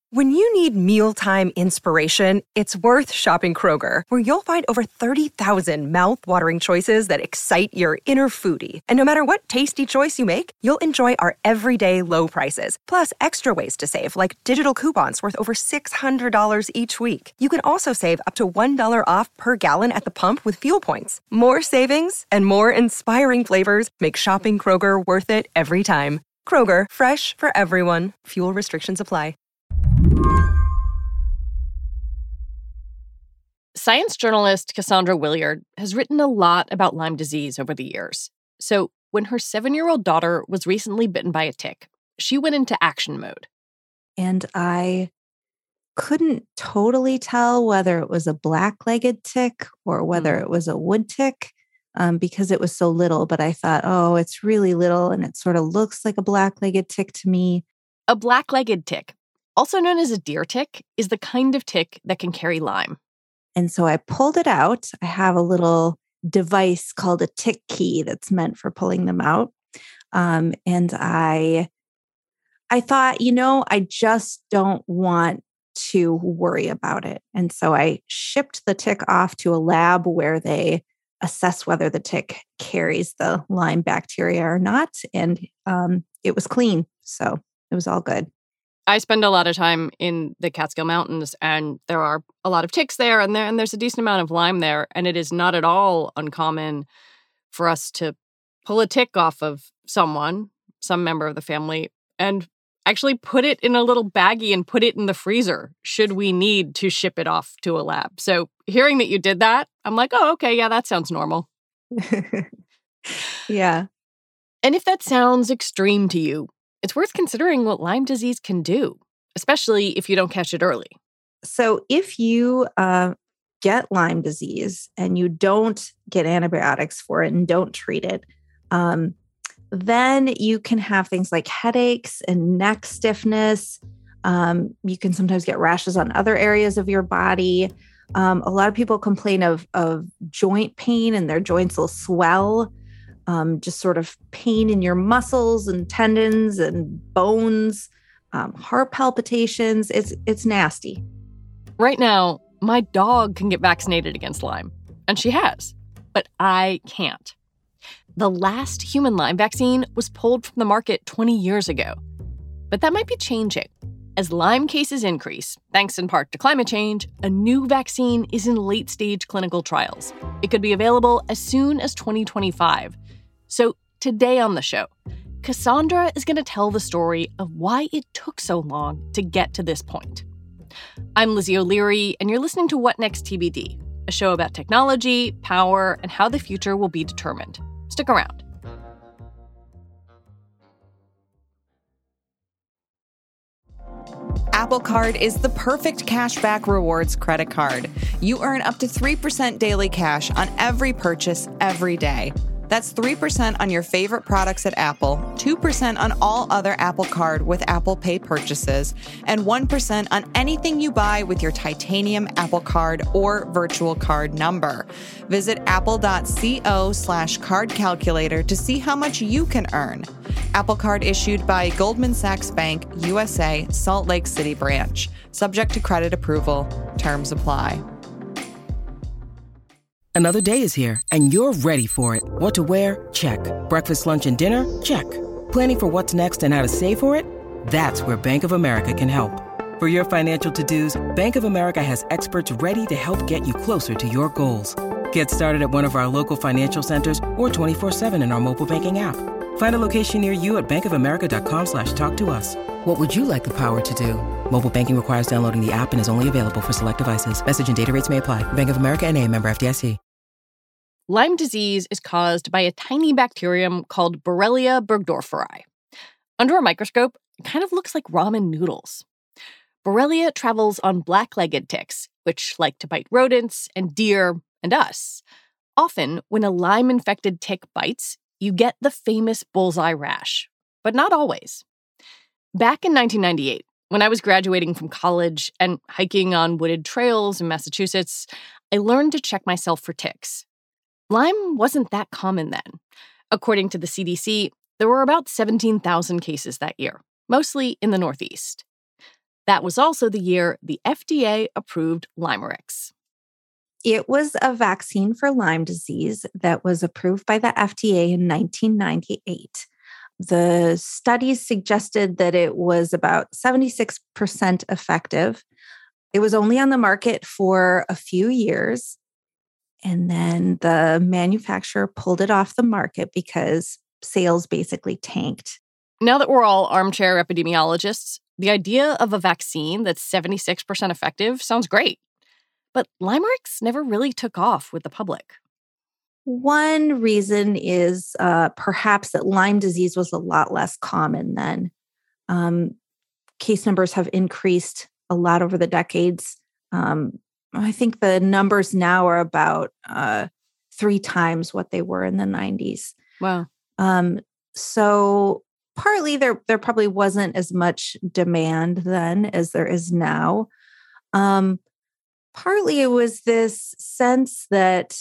When you need mealtime inspiration, it's worth shopping Kroger, where you'll find over 30,000 mouth-watering choices that excite your inner foodie. And no matter what tasty choice you make, you'll enjoy our everyday low prices, plus extra ways to save, like digital coupons worth over $600 each week. You can also save up to $1 off per gallon at the pump with fuel points. More savings and more inspiring flavors make shopping Kroger worth it every time. Kroger, fresh for everyone. Fuel restrictions apply. Science journalist Cassandra Williard has written a lot about Lyme disease over the years. So when her 7-year-old daughter was recently bitten by a tick, she went into action mode. And I couldn't totally tell whether it was a black-legged tick or whether it was a wood tick because it was so little. But I thought, oh, it's really little and it sort of looks like a black-legged tick to me. A black-legged tick, also known as a deer tick, is the kind of tick that can carry Lyme. And so I pulled it out. I have a little device called a tick key that's meant for pulling them out. And I thought, I just don't want to worry about it. And so I shipped the tick off to a lab where they assess whether the tick carries the Lyme bacteria or not. And it was clean. So it was all good. I spend a lot of time in the Catskill Mountains, and there are a lot of ticks there, and there's a decent amount of Lyme there, and it is not at all uncommon for us to pull a tick off of some member of the family, and actually put it in a little baggie and put it in the freezer should we need to ship it off to a lab. So hearing that you did that, I'm like, oh, okay, yeah, that sounds normal. Yeah. And if that sounds extreme to you, it's worth considering what Lyme disease can do, especially if you don't catch it early. So if you get Lyme disease and you don't get antibiotics for it and don't treat it, then you can have things like headaches and neck stiffness. You can sometimes get rashes on other areas of your body. A lot of people complain of joint pain and their joints will swell. Just sort of pain in your muscles and tendons and bones, heart palpitations. It's nasty. Right now, my dog can get vaccinated against Lyme, and she has, but I can't. The last human Lyme vaccine was pulled from the market 20 years ago. But that might be changing. As Lyme cases increase, thanks in part to climate change, a new vaccine is in late-stage clinical trials. It could be available as soon as 2025. So today on the show, Cassandra is going to tell the story of why it took so long to get to this point. I'm Lizzie O'Leary, and you're listening to What Next TBD, a show about technology, power, and how the future will be determined. Stick around. Apple Card is the perfect cashback rewards credit card. You earn up to 3% daily cash on every purchase every day. That's 3% on your favorite products at Apple, 2% on all other Apple Card with Apple Pay purchases, and 1% on anything you buy with your titanium Apple Card or virtual card number. Visit apple.co/card calculator to see how much you can earn. Apple Card issued by Goldman Sachs Bank, USA, Salt Lake City branch. Subject to credit approval. Terms apply. Another day is here, and you're ready for it. What to wear? Check. Breakfast, lunch, and dinner? Check. Planning for what's next and how to save for it? That's where Bank of America can help. For your financial to-dos, Bank of America has experts ready to help get you closer to your goals. Get started at one of our local financial centers or 24/7 in our mobile banking app. Find a location near you at bankofamerica.com/talktous. What would you like the power to do? Mobile banking requires downloading the app and is only available for select devices. Message and data rates may apply. Bank of America N.A., member FDIC. Lyme disease is caused by a tiny bacterium called Borrelia burgdorferi. Under a microscope, it kind of looks like ramen noodles. Borrelia travels on black-legged ticks, which like to bite rodents and deer and us. Often, when a Lyme-infected tick bites, you get the famous bullseye rash, but not always. Back in 1998, when I was graduating from college and hiking on wooded trails in Massachusetts, I learned to check myself for ticks. Lyme wasn't that common then. According to the CDC, there were about 17,000 cases that year, mostly in the Northeast. That was also the year the FDA approved Limerix. It was a vaccine for Lyme disease that was approved by the FDA in 1998. The studies suggested that it was about 76% effective. It was only on the market for a few years, and then the manufacturer pulled it off the market because sales basically tanked. Now that we're all armchair epidemiologists, the idea of a vaccine that's 76% effective sounds great. But Limerix never really took off with the public. One reason is perhaps that Lyme disease was a lot less common then. Case numbers have increased a lot over the decades. I think the numbers now are about 3 times what they were in the 90s. Wow. So partly there probably wasn't as much demand then as there is now. Partly it was this sense that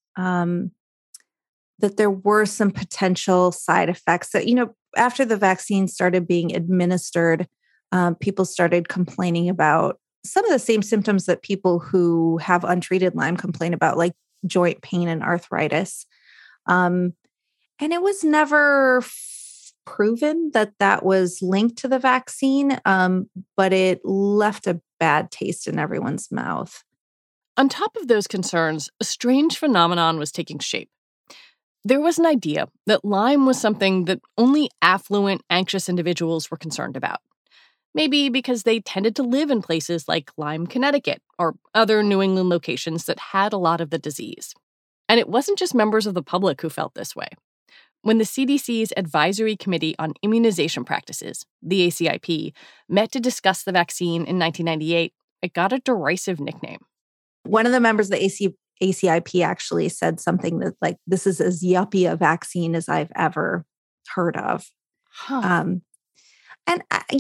that there were some potential side effects that, after the vaccine started being administered, people started complaining about some of the same symptoms that people who have untreated Lyme complain about, like joint pain and arthritis. And it was never proven that that was linked to the vaccine, but it left a bad taste in everyone's mouth. On top of those concerns, a strange phenomenon was taking shape. There was an idea that Lyme was something that only affluent, anxious individuals were concerned about. Maybe because they tended to live in places like Lyme, Connecticut, or other New England locations that had a lot of the disease. And it wasn't just members of the public who felt this way. When the CDC's Advisory Committee on Immunization Practices, the ACIP, met to discuss the vaccine in 1998, it got a derisive nickname. One of the members of the ACIP actually said something that, like, this is as yuppie a vaccine as I've ever heard of. Huh. And,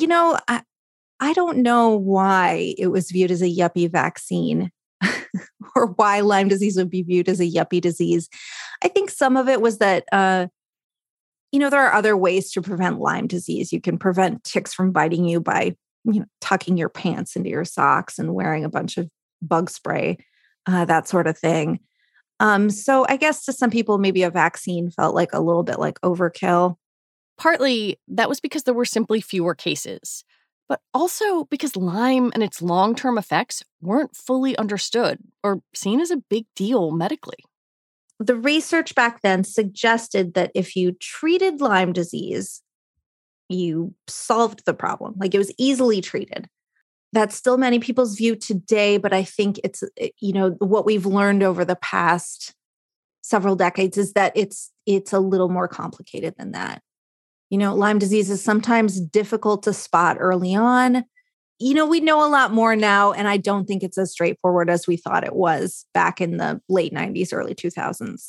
I don't know why it was viewed as a yuppie vaccine or why Lyme disease would be viewed as a yuppie disease. I think some of it was that, there are other ways to prevent Lyme disease. You can prevent ticks from biting you by, tucking your pants into your socks and wearing a bunch of bug spray, that sort of thing. So I guess to some people, maybe a vaccine felt like a little bit like overkill. Partly, that was because there were simply fewer cases, but also because Lyme and its long-term effects weren't fully understood or seen as a big deal medically. The research back then suggested that if you treated Lyme disease, you solved the problem. Like, it was easily treated. That's still many people's view today, but I think it's, what we've learned over the past several decades is that it's a little more complicated than that. Lyme disease is sometimes difficult to spot early on. We know a lot more now, and I don't think it's as straightforward as we thought it was back in the late 90s, early 2000s.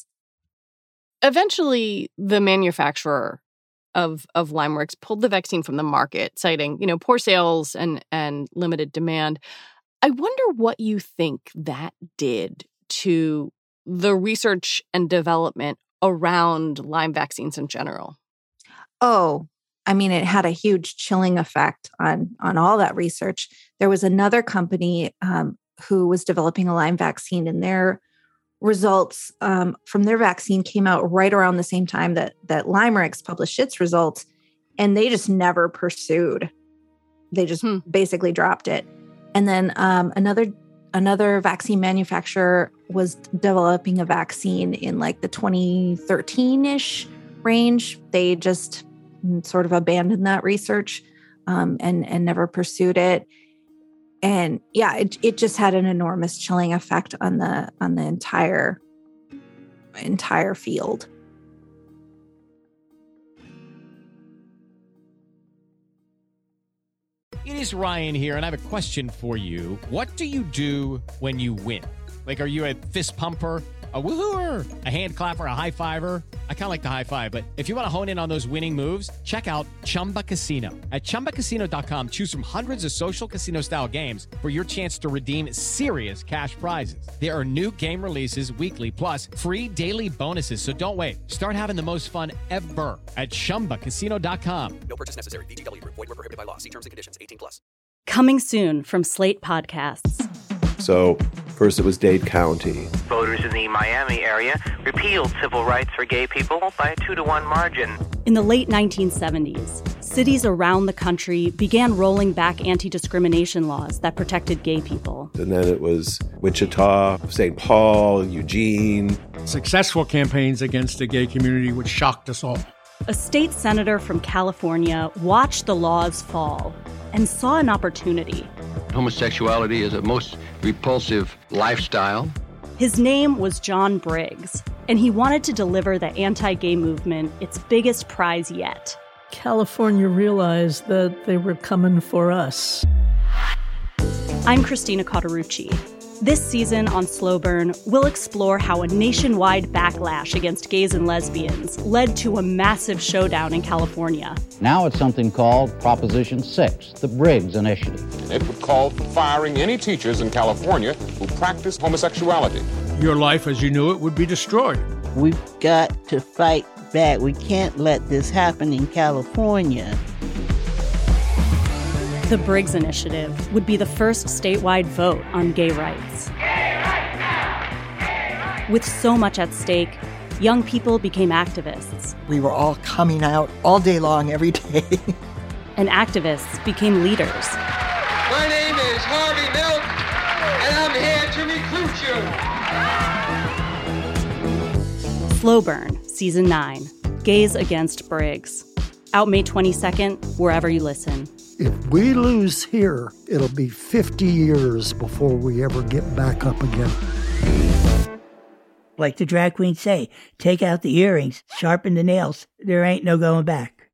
Eventually, the manufacturer of Limerix pulled the vaccine from the market, citing, poor sales and limited demand. I wonder what you think that did to the research and development around Lyme vaccines in general. Oh, it had a huge chilling effect on all that research. There was another company who was developing a Lyme vaccine, and their results from their vaccine came out right around the same time that Limerix published its results, and they just never pursued. They just basically dropped it. And then another vaccine manufacturer was developing a vaccine in like the 2013-ish range. They just sort of abandoned that research and never pursued it. And yeah, it just had an enormous chilling effect on the entire field. It is Ryan here, and I have a question for you. What do you do when you win? Like, are you a fist pumper, a woo-hooer, a hand clapper, a high fiver? I kind of like the high five, but if you want to hone in on those winning moves, check out Chumba Casino. At ChumbaCasino.com, choose from hundreds of social casino-style games for your chance to redeem serious cash prizes. There are new game releases weekly, plus free daily bonuses. So don't wait. Start having the most fun ever at ChumbaCasino.com. No purchase necessary. VGW Group. Void where prohibited by law. See terms and conditions. 18+. Coming soon from Slate Podcasts. So, first it was Dade County. Voters in the Miami area repealed civil rights for gay people by a 2-to-1 margin. In the late 1970s, cities around the country began rolling back anti-discrimination laws that protected gay people. And then it was Wichita, St. Paul, Eugene. Successful campaigns against the gay community, which shocked us all. A state senator from California watched the laws fall and saw an opportunity. Homosexuality is a most repulsive lifestyle. His name was John Briggs, and he wanted to deliver the anti-gay movement its biggest prize yet. California realized that they were coming for us. I'm Christina Cauterucci. This season on Slow Burn, we'll explore how a nationwide backlash against gays and lesbians led to a massive showdown in California. Now it's something called Proposition 6, the Briggs Initiative. It would call for firing any teachers in California who practice homosexuality. Your life as you knew it would be destroyed. We've got to fight back. We can't let this happen in California. The Briggs Initiative would be the first statewide vote on gay rights. With so much at stake, young people became activists. We were all coming out all day long, every day. And activists became leaders. My name is Harvey Milk, and I'm here to recruit you. Slow Burn, Season 9, Gays Against Briggs. Out May 22nd, wherever you listen. If we lose here, it'll be 50 years before we ever get back up again. Like the drag queens say, take out the earrings, sharpen the nails. There ain't no going back.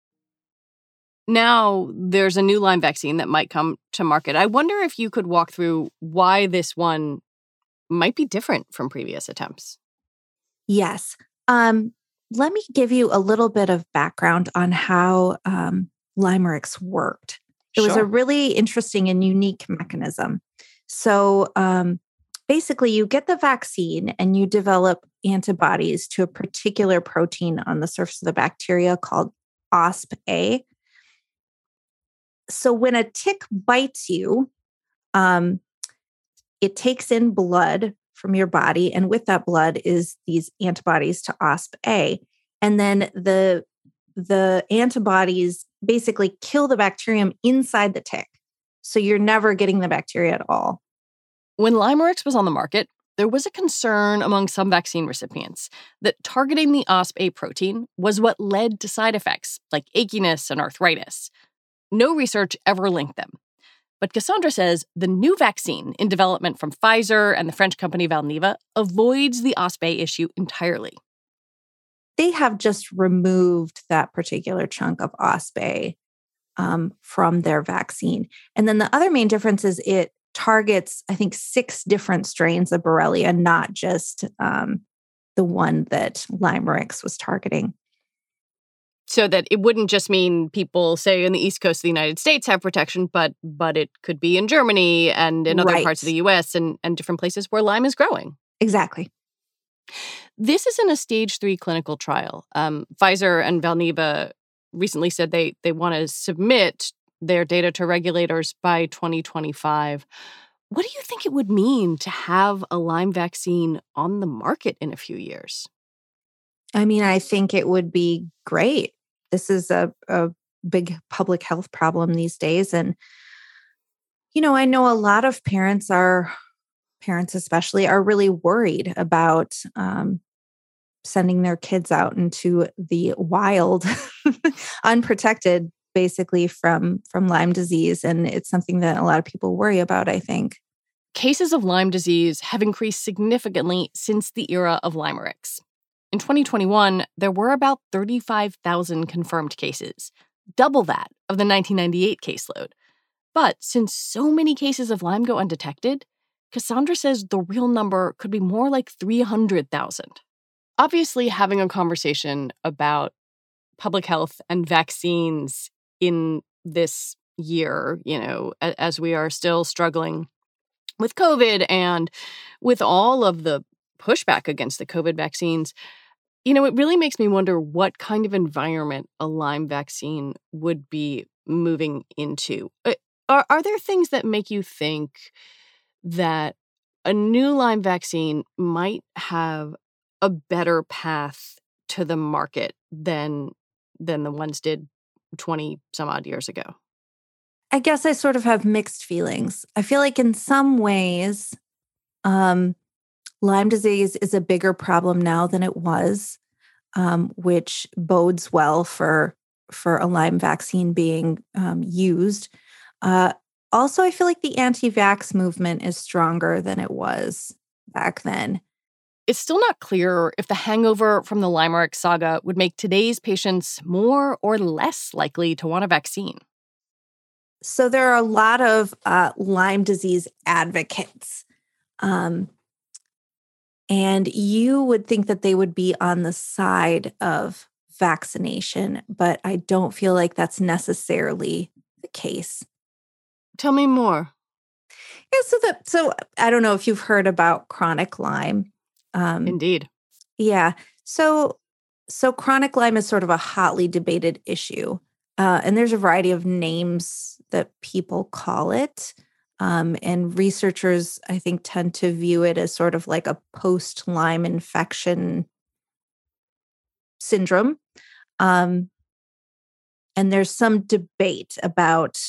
Now there's a new Lyme vaccine that might come to market. I wonder if you could walk through why this one might be different from previous attempts. Yes. Let me give you a little bit of background on how LYMErix worked. It was a really interesting and unique mechanism. So basically, you get the vaccine and you develop antibodies to a particular protein on the surface of the bacteria called OspA. So when a tick bites you, it takes in blood from your body, and with that blood is these antibodies to OspA. And then the antibodies basically kill the bacterium inside the tick. So you're never getting the bacteria at all. When LYMErix was on the market, there was a concern among some vaccine recipients that targeting the OspA protein was what led to side effects like achiness and arthritis. No research ever linked them. But Cassandra says the new vaccine in development from Pfizer and the French company Valneva avoids the OspA issue entirely. They have just removed that particular chunk of OspA from their vaccine. And then the other main difference is it targets, I think, 6 different strains of Borrelia, not just the one that LYMErix was targeting. So that it wouldn't just mean people, say, in the East Coast of the United States have protection, but it could be in Germany and in other parts of the U.S. and different places where Lyme is growing. Exactly. This is in a stage 3 clinical trial. Pfizer and Valneva recently said they want to submit their data to regulators by 2025. What do you think it would mean to have a Lyme vaccine on the market in a few years? I mean, I think it would be great. This is a big public health problem these days. And, you know, I know a lot of parents especially, are really worried about sending their kids out into the wild, unprotected, basically, from Lyme disease. And it's something that a lot of people worry about, I think. Cases of Lyme disease have increased significantly since the era of LYMErix. In 2021, there were about 35,000 confirmed cases, double that of the 1998 caseload. But since so many cases of Lyme go undetected, Cassandra says the real number could be more like 300,000. Obviously, having a conversation about public health and vaccines in this year, you know, as we are still struggling with COVID and with all of the pushback against the COVID vaccines, you know, it really makes me wonder what kind of environment a Lyme vaccine would be moving into. Are there things that make you think that a new Lyme vaccine might have a better path to the market than the ones did 20 some odd years ago? I guess I sort of have mixed feelings. I feel like in some ways, Lyme disease is a bigger problem now than it was, which bodes well for a Lyme vaccine being used. Also, I feel like the anti-vax movement is stronger than it was back then. It's still not clear if the hangover from the LymeRx saga would make today's patients more or less likely to want a vaccine. So there are a lot of Lyme disease advocates. And you would think that they would be on the side of vaccination, but I don't feel like that's necessarily the case. Tell me more. Yeah, so I don't know if you've heard about chronic Lyme. Indeed. Yeah. So chronic Lyme is sort of a hotly debated issue. And there's a variety of names that people call it. And researchers, I think, tend to view it as sort of like a post-Lyme infection syndrome. And there's some debate about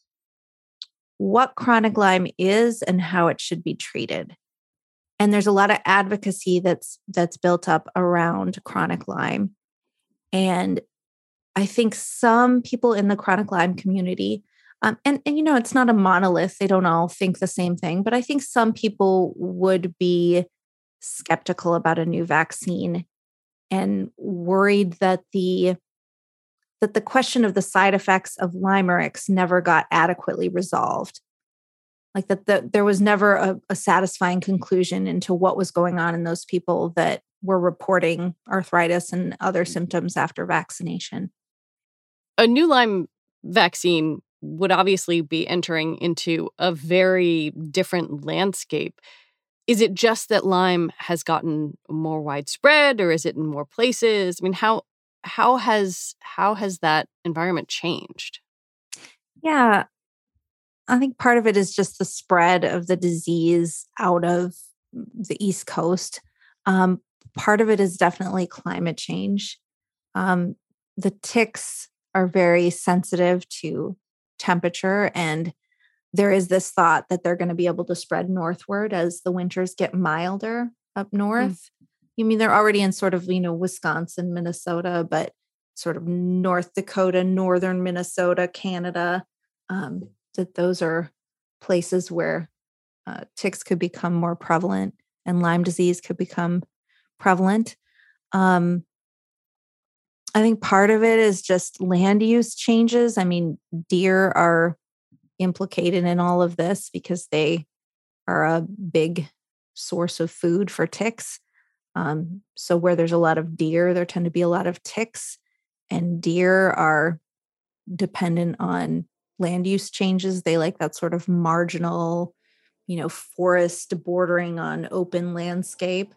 what chronic Lyme is and how it should be treated. And there's a lot of advocacy that's built up around chronic Lyme. And I think some people in the chronic Lyme community, and it's not a monolith, they don't all think the same thing, but I think some people would be skeptical about a new vaccine and worried that the question of the side effects of LymeRx never got adequately resolved. Like that there was never a satisfying conclusion into what was going on in those people that were reporting arthritis and other symptoms after vaccination. A new Lyme vaccine would obviously be entering into a very different landscape. Is it just that Lyme has gotten more widespread, or is it in more places? I mean, how has that environment changed? Yeah, I think part of it is just the spread of the disease out of the East Coast. Part of it is definitely climate change. The ticks are very sensitive to temperature, and there is this thought that they're going to be able to spread northward as the winters get milder up north. You mean they're already in sort of, Wisconsin, Minnesota, but sort of North Dakota, northern Minnesota, Canada, that those are places where ticks could become more prevalent and Lyme disease could become prevalent. I think part of it is just land use changes. I mean, deer are implicated in all of this because they are a big source of food for ticks. So where there's a lot of deer, there tend to be a lot of ticks, and deer are dependent on land use changes. They like that sort of marginal, forest bordering on open landscape.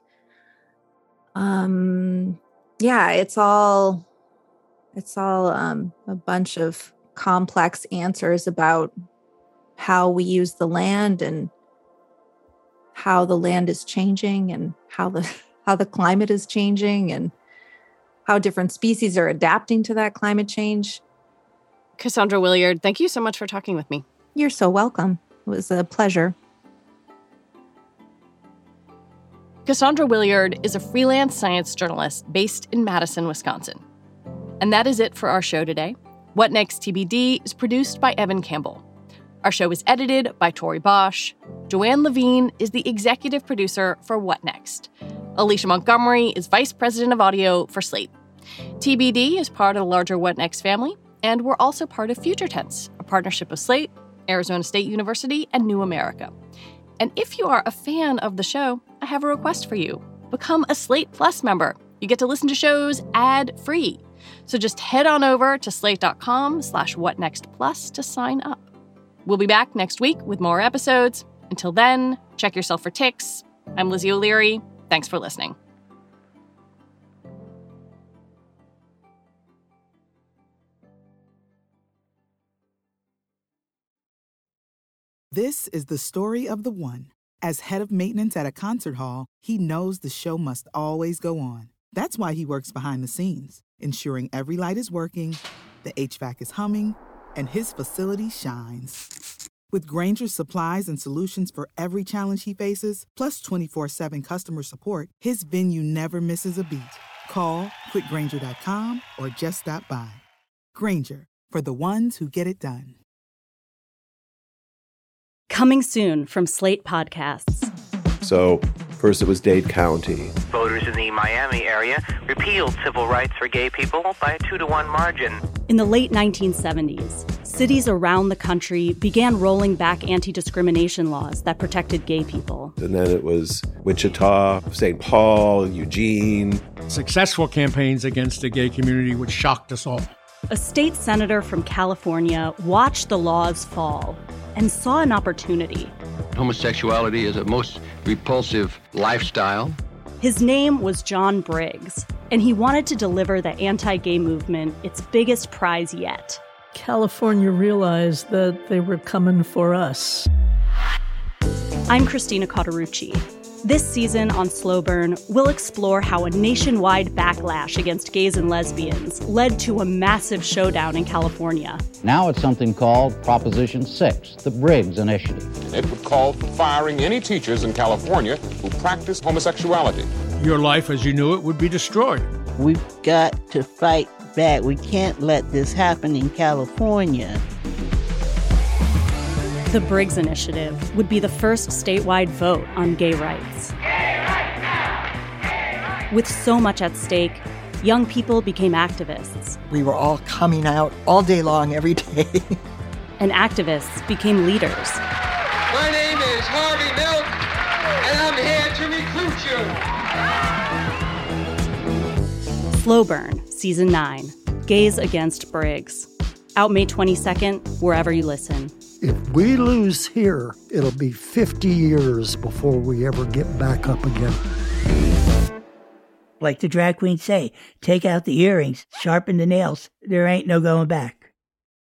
Yeah, it's all a bunch of complex answers about how we use the land and how the land is changing and how the climate is changing and how different species are adapting to that climate change. Cassandra Williard, thank you so much for talking with me. You're so welcome. It was a pleasure. Cassandra Williard is a freelance science journalist based in Madison, Wisconsin. And that is it for our show today. What Next TBD is produced by Evan Campbell. Our show is edited by Tori Bosch. Joanne Levine is the executive producer for What Next. Alicia Montgomery is vice president of audio for Slate. TBD is part of the larger What Next family, and we're also part of Future Tense, a partnership of Slate, Arizona State University, and New America. And if you are a fan of the show, I have a request for you. Become a Slate Plus member. You get to listen to shows ad-free. So just head on over to slate.com/whatnextplus to sign up. We'll be back next week with more episodes. Until then, check yourself for ticks. I'm Lizzie O'Leary. Thanks for listening. This is the story of the one. As head of maintenance at a concert hall, he knows the show must always go on. That's why he works behind the scenes, ensuring every light is working, the HVAC is humming, and his facility shines. With Grainger's supplies and solutions for every challenge he faces, plus 24/7 customer support, his venue never misses a beat. Call quickgrainger.com or just stop by. Grainger, for the ones who get it done. Coming soon from Slate Podcasts. So, first it was Dade County. Voters in the Miami area repealed civil rights for gay people by a 2-to-1 margin. In the late 1970s, cities around the country began rolling back anti-discrimination laws that protected gay people. And then it was Wichita, St. Paul, Eugene. Successful campaigns against the gay community, which shocked us all. A state senator from California watched the laws fall and saw an opportunity. Homosexuality is a most repulsive lifestyle. His name was John Briggs, and he wanted to deliver the anti-gay movement its biggest prize yet. California realized that they were coming for us. I'm Christina Cauterucci. This season on Slow Burn, we'll explore how a nationwide backlash against gays and lesbians led to a massive showdown in California. Now it's something called Proposition 6, the Briggs Initiative. It would call for firing any teachers in California who practice homosexuality. Your life as you knew it would be destroyed. We've got to fight back. We can't let this happen in California. The Briggs Initiative would be the first statewide vote on gay rights. With so much at stake, young people became activists. We were all coming out all day long, every day. And activists became leaders. My name is Harvey Milk, and I'm here to recruit you. Slow Burn, Season 9, Gays Against Briggs. Out May 22nd, wherever you listen. If we lose here, it'll be 50 years before we ever get back up again. Like the drag queens say, take out the earrings, sharpen the nails. There ain't no going back.